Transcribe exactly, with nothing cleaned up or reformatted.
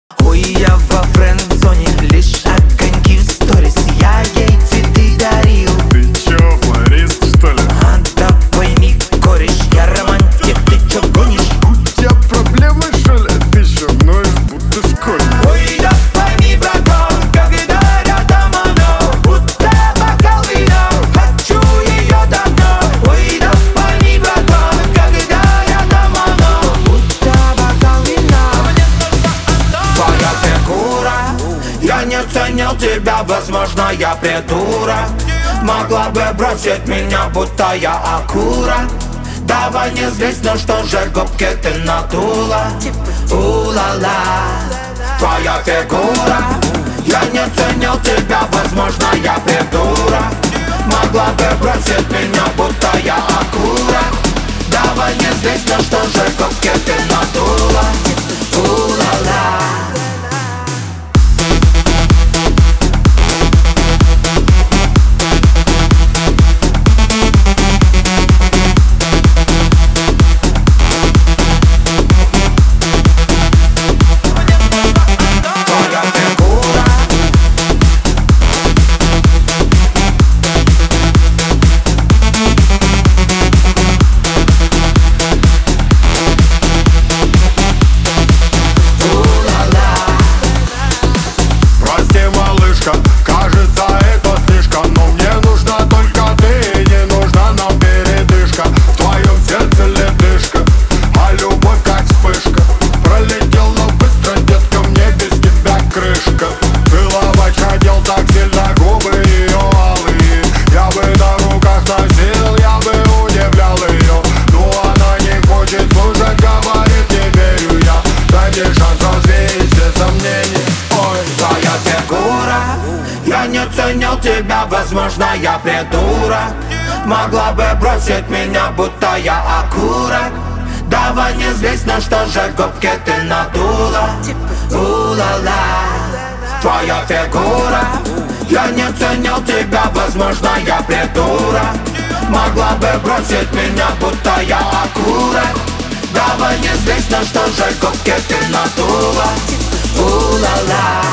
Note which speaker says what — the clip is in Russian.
Speaker 1: Ой, я во френд-зоне, лишь огоньки в сторис. Я ей цветы дарил.
Speaker 2: Ты чё, флорист, что ли?
Speaker 1: А да пойми, кореш, я романтик, ты чё гонишь?
Speaker 2: У тебя проблемы, что ли? Ты чё, ноешь, будто школьник?
Speaker 1: Ой, да пойми, братан, когда рядом оно, будто бокал вина, хочу ее давно. Ой, да пойми, братан, когда рядом оно, будто бокал вина. Твоя фигура, я не ценил тебя, возможно, я придурок. Могла бы бросить меня, будто я акура. Давай не здесь, ну что же, губки ты надула. У-ла-ла, твоя фигура, я не ценил тебя, возможно, я придурок. Могла бы бросить меня, будто я акура. Давай не здесь, ну что же, губки ты надула. У-ла-ла.
Speaker 2: Кажется, это слишком, но мне нужна только ты. Не нужна нам передышка. В твоем сердце ледышка, а любовь как вспышка. Пролетела быстро, детка, мне без тебя крышка. Целовать хотел так сильно губы ее алые. Я бы на руках носил, я бы удивлял ее. Но она не хочет слушать, говорит, не верю я. Дай мне шанс развеять все сомнения. Ой,
Speaker 1: Твоя фигура, я не ценил тебя, возможно, я придурок. Могла бы бросить меня, будто я окурок. Давай не здесь, ну что же, губки ты надула. У-ла-ла, твоя фигура, я не ценил тебя, возможно, я придурок. Могла бы бросить меня, будто я окурок. Давай не здесь, ну что же, губки ты надула. У-ла-ла.